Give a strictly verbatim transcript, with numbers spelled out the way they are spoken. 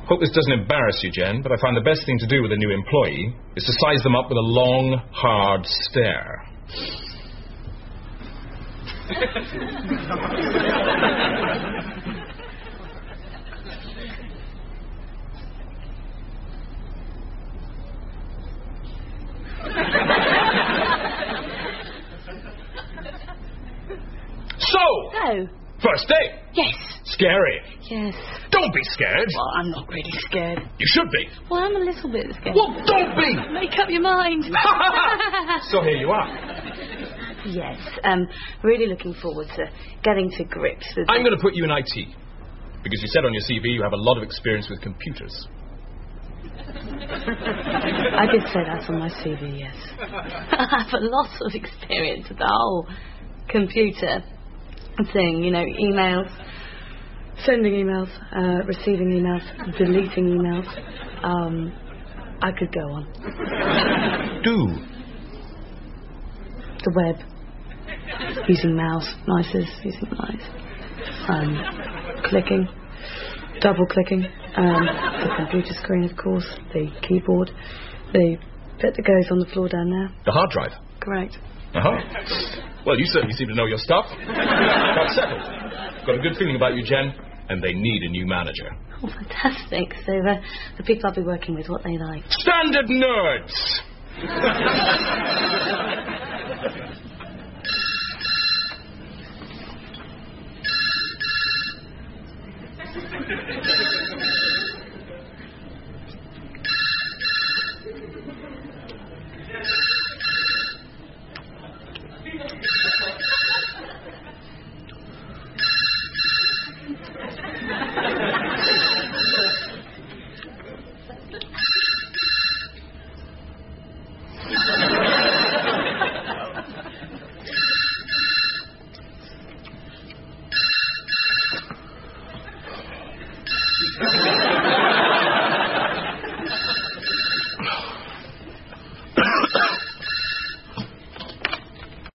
Hope this doesn't embarrass you, Jen, but I find the best thing to do with a new employee is to size them up with a long, hard stare. So! So? First day! Yes. Scary. Yes. Don't be scared. Well, I'm not really scared. You should be. Well, I'm a little bit scared. Well, don't be! Make up your mind. So here you are. Yes, um, really looking forward to getting to grips with... I'm going to put you in I T. Because you said on your C V you have a lot of experience with computers. I did say that on my C V, yes. I have a lot of experience with the whole computer thing, you know, emails, sending emails, uh, receiving emails, deleting emails. Um, I could go on. Do. The web. Using mouse, mices, using mice. Um, clicking. Double clicking. Um, the computer screen, of course. The keyboard. The bit that goes on the floor down there. The hard drive. Correct. Uh-huh. Well, you certainly seem to know your stuff. That's settled. Got a good feeling about you, Jen, and they need a new manager. Oh, fantastic. So the, the people I'll be working with, what they like. Standard nerds!